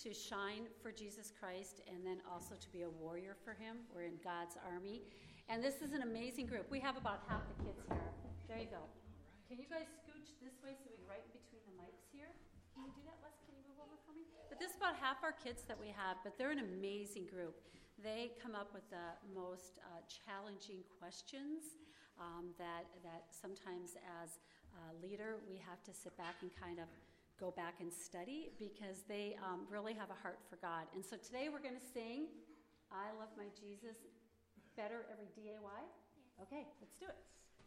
to shine for Jesus Christ and then also to be a warrior for him. We're in God's army. And this is an amazing group. We have about half the kids here. There you go. Can you guys scooch this way so we can right in between the mics here? Can you do that, Wes? Can you move over for me? But this is about half our kids that we have, but they're an amazing group. They come up with the most challenging questions that sometimes as a leader we have to sit back and kind of go back and study because they really have a heart for God. And so today we're going to sing I Love My Jesus Better Every DAY. Yes. Okay, let's do it.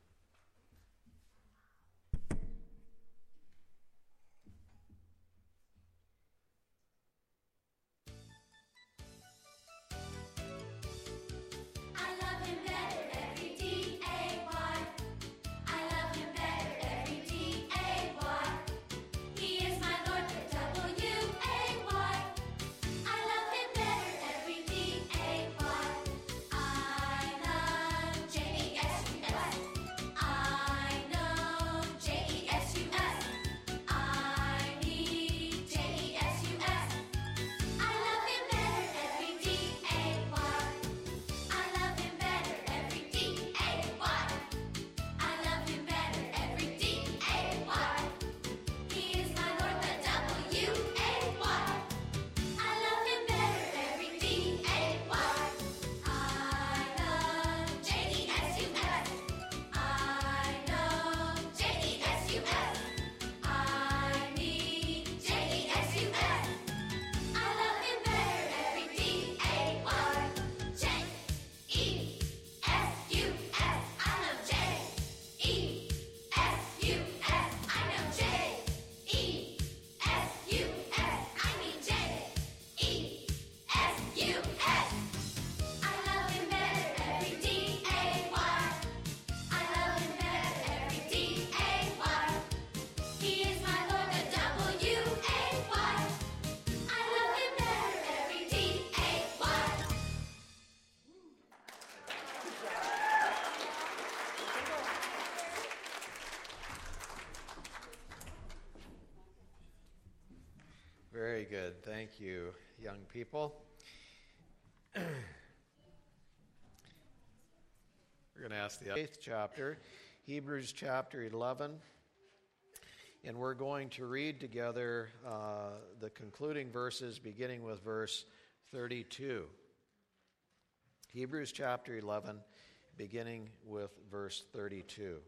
Very good. Thank you, young people. We're going to ask the 8th chapter, Hebrews chapter 11, and we're going to read together the concluding verses beginning with verse 32. Hebrews chapter 11, beginning with verse 32.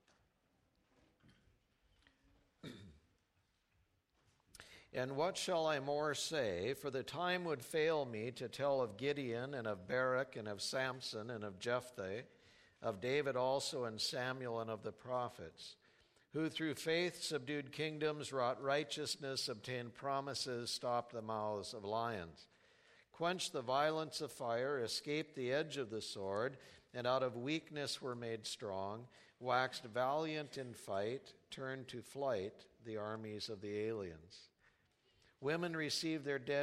And what shall I more say? For the time would fail me to tell of Gideon and of Barak and of Samson and of Jephthah, of David also and Samuel and of the prophets, who through faith subdued kingdoms, wrought righteousness, obtained promises, stopped the mouths of lions, quenched the violence of fire, escaped the edge of the sword, and out of weakness were made strong, waxed valiant in fight, turned to flight the armies of the aliens. Women received their dead